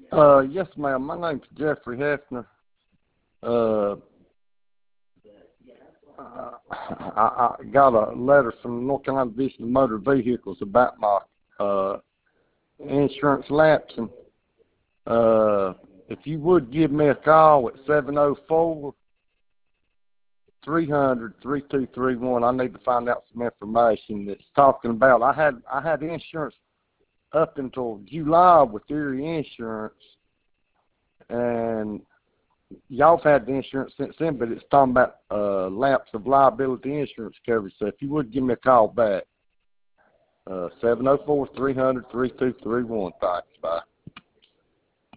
Yes, ma'am. My name's Jeffrey Hefner. Uh, I got a letter from the North Carolina Division of Motor Vehicles about my uh, insurance lapsing. If you would give me a call at 704-300-3231, I need to find out some information that's talking about. I had insurance up until July with Erie Insurance, and y'all have had the insurance since then, but it's talking about lapse of liability insurance coverage. So if you would give me a call back, 704-300-3231. Thanks. Bye.